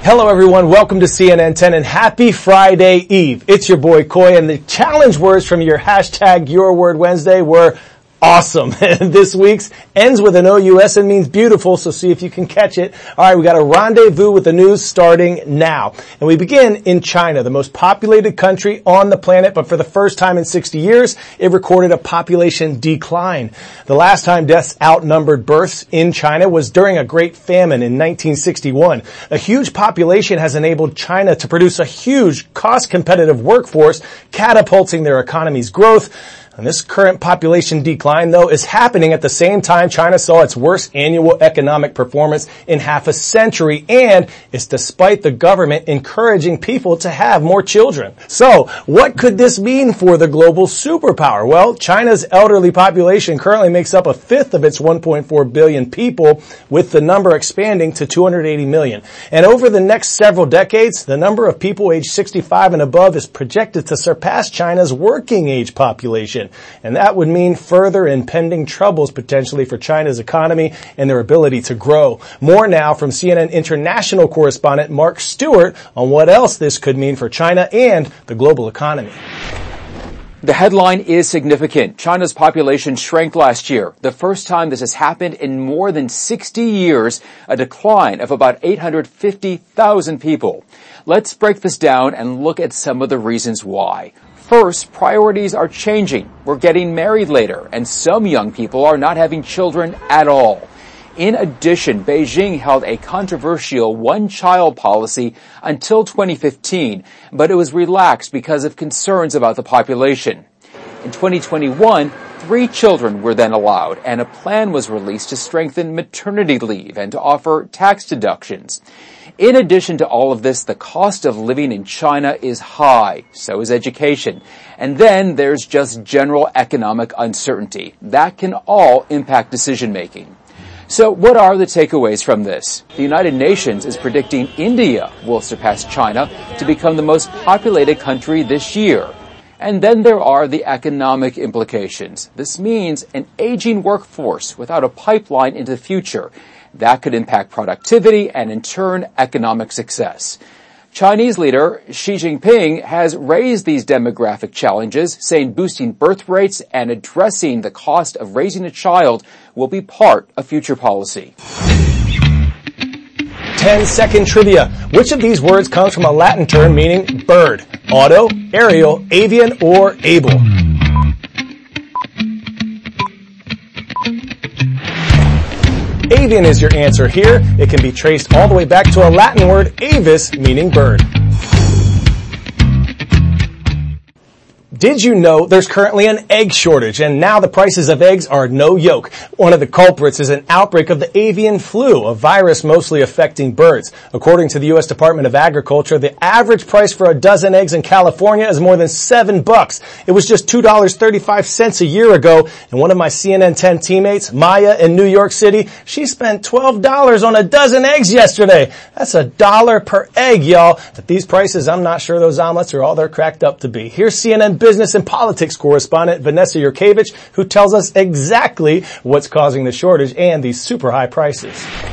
Hello everyone, welcome to CNN 10 and happy Friday Eve. It's your boy Koy, and the challenge words from your hashtag Your Word Wednesday were awesome. This week's ends with an OUS and means beautiful, so see if you can catch it. Alright, we got a rendezvous with the news starting now. And we begin in China, the most populated country on the planet, but for the first time in 60 years, it recorded a population decline. The last time deaths outnumbered births in China was during a great famine in 1961. A huge population has enabled China to produce a huge cost-competitive workforce, catapulting their economy's growth. And this current population decline, though, is happening at the same time China saw its worst annual economic performance in half a century, and it's despite the government encouraging people to have more children. So, what could this mean for the global superpower? Well, China's elderly population currently makes up a fifth of its 1.4 billion people, with the number expanding to 280 million. And over the next several decades, the number of people aged 65 and above is projected to surpass China's working age population. And that would mean further impending troubles potentially for China's economy and their ability to grow. More now from CNN international correspondent Mark Stewart on what else this could mean for China and the global economy. The headline is significant. China's population shrank last year, the first time this has happened in more than 60 years, a decline of about 850,000 people. Let's break this down and look at some of the reasons why. First, priorities are changing. We're getting married later, and some young people are not having children at all. In addition, Beijing held a controversial one-child policy until 2015, but it was relaxed because of concerns about the population. In 2021, 3 children were then allowed, and a plan was released to strengthen maternity leave and to offer tax deductions. In addition to all of this, the cost of living in China is high, so is education. And then there's just general economic uncertainty. That can all impact decision-making. So what are the takeaways from this? The United Nations is predicting India will surpass China to become the most populated country this year. And then there are the economic implications. This means an aging workforce without a pipeline into the future. That could impact productivity and, in turn, economic success. Chinese leader Xi Jinping has raised these demographic challenges, saying boosting birth rates and addressing the cost of raising a child will be part of future policy. 10-second trivia. Which of these words comes from a Latin term meaning bird? Auto, aerial, avian, or able? Avian is your answer here. It can be traced all the way back to a Latin word, avis, meaning bird. Did you know there's currently an egg shortage, and now the prices of eggs are no joke? One of the culprits is an outbreak of the avian flu, a virus mostly affecting birds. According to the U.S. Department of Agriculture, the average price for a dozen eggs in California is more than $7. It was just $2.35 a year ago, and one of my CNN 10 teammates, Maya in New York City, she spent $12 on a dozen eggs yesterday. That's $1 per egg, y'all. At these prices, I'm not sure those omelets are all they're cracked up to be. Here's CNN business and politics correspondent Vanessa Yurkevich, who tells us exactly what's causing the shortage and these super high prices.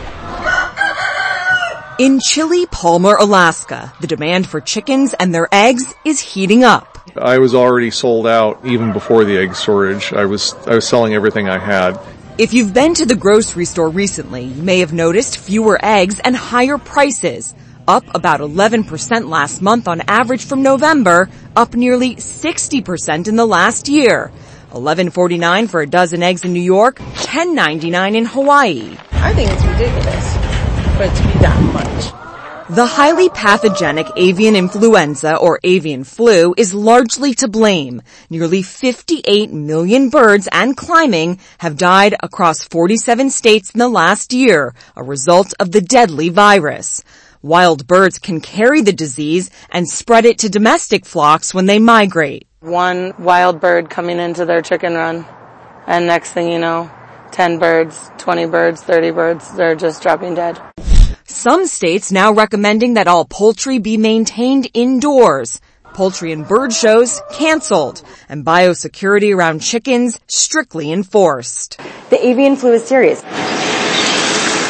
In chilly Palmer, Alaska, the demand for chickens and their eggs is heating up. I was already sold out even before the egg shortage. I was selling everything I had. If you've been to the grocery store recently, you may have noticed fewer eggs and higher prices. Up about 11% last month on average from November, up nearly 60% in the last year. $11.49 for a dozen eggs in New York, $10.99 in Hawaii. I think it's ridiculous for it to be that much. The highly pathogenic avian influenza, or avian flu, is largely to blame. Nearly 58 million birds and climbing have died across 47 states in the last year, a result of the deadly virus. Wild birds can carry the disease and spread it to domestic flocks when they migrate. One wild bird coming into their chicken run, and next thing you know, 10 birds, 20 birds, 30 birds, they're just dropping dead. Some states now recommending that all poultry be maintained indoors. Poultry and bird shows canceled, and biosecurity around chickens strictly enforced. The avian flu is serious.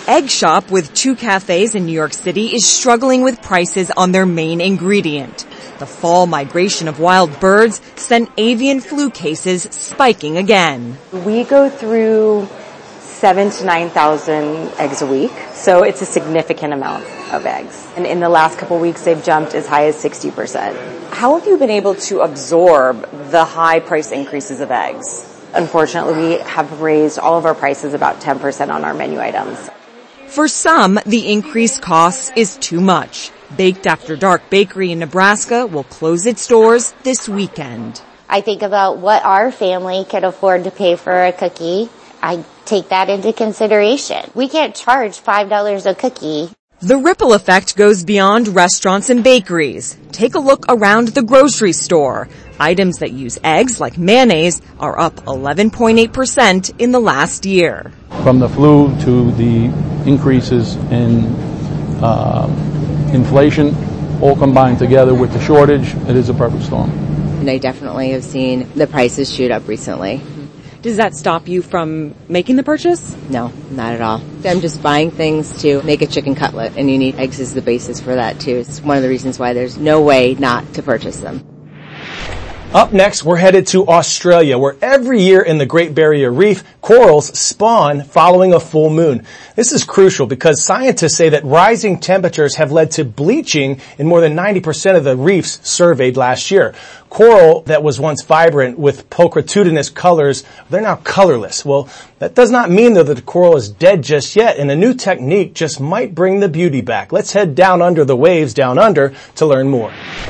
egg shop with 2 cafes in New York City is struggling with prices on their main ingredient. The fall migration of wild birds sent avian flu cases spiking again. We go through 7,000 to 9,000 eggs a week, so it's a significant amount of eggs. And in the last couple of weeks, they've jumped as high as 60%. How have you been able to absorb the high price increases of eggs? Unfortunately, we have raised all of our prices about 10% on our menu items. For some, the increased cost is too much. Baked After Dark Bakery in Nebraska will close its doors this weekend. I think about what our family could afford to pay for a cookie. I take that into consideration. We can't charge $5 a cookie. The ripple effect goes beyond restaurants and bakeries. Take a look around the grocery store. Items that use eggs, like mayonnaise, are up 11.8% in the last year. From the flu to the increases in inflation, all combined together with the shortage, it is a perfect storm. And I definitely have seen the prices shoot up recently. Does that stop you from making the purchase? No, not at all. I'm just buying things to make a chicken cutlet, and you need eggs as the basis for that too. It's one of the reasons why there's no way not to purchase them. Up next, we're headed to Australia, where every year in the Great Barrier Reef, corals spawn following a full moon. This is crucial because scientists say that rising temperatures have led to bleaching in more than 90% of the reefs surveyed last year. Coral that was once vibrant with pulchritudinous colors, they're now colorless. Well, that does not mean though that the coral is dead just yet, and a new technique just might bring the beauty back. Let's head down under the waves down under to learn more.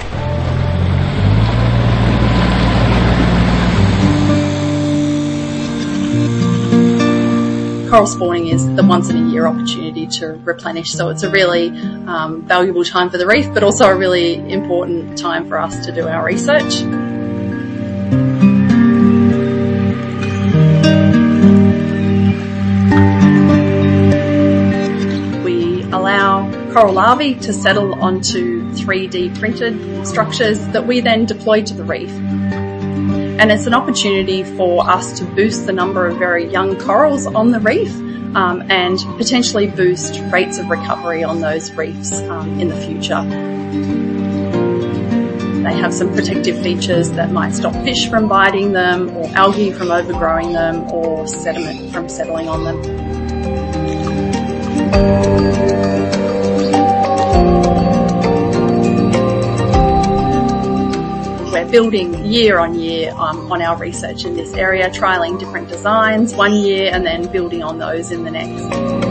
Coral spawning is the once-in-a-year opportunity to replenish, so it's a really valuable time for the reef, but also a really important time for us to do our research. We allow coral larvae to settle onto 3D printed structures that we then deploy to the reef. And it's an opportunity for us to boost the number of very young corals on the reef and potentially boost rates of recovery on those reefs in the future. They have some protective features that might stop fish from biting them, or algae from overgrowing them, or sediment from settling on them. We're building year on year on our research in this area, trialling different designs one year and then building on those in the next.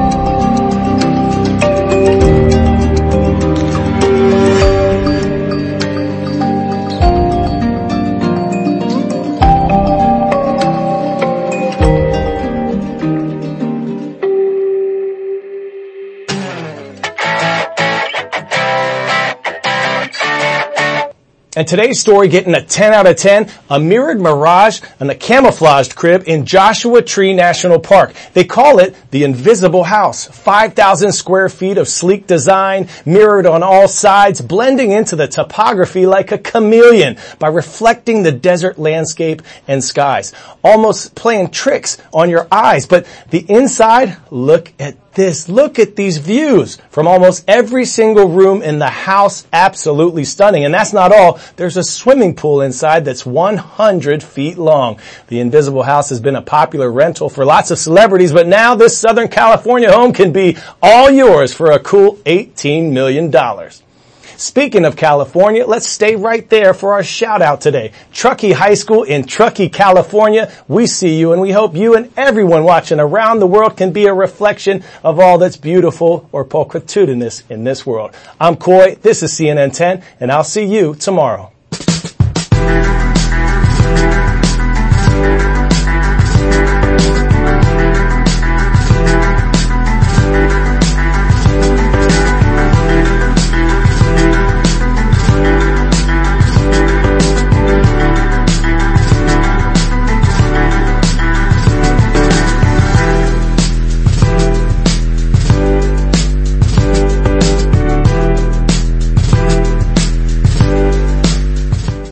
And today's story getting a 10 out of 10, a mirrored mirage and a camouflaged crib in Joshua Tree National Park. They call it the Invisible House. 5,000 square feet of sleek design, mirrored on all sides, blending into the topography like a chameleon by reflecting the desert landscape and skies. Almost playing tricks on your eyes. But the inside, look at this. Look at these views from almost every single room in the house. Absolutely stunning. And that's not all. There's a swimming pool inside that's 100 feet long. The Invisible House has been a popular rental for lots of celebrities, but now this Southern California home can be all yours for a cool $18 million. Speaking of California, let's stay right there for our shout out today. Truckee High School in Truckee, California. We see you and we hope you and everyone watching around the world can be a reflection of all that's beautiful or pulchritudinous in this world. I'm Coy, this is CNN 10, and I'll see you tomorrow.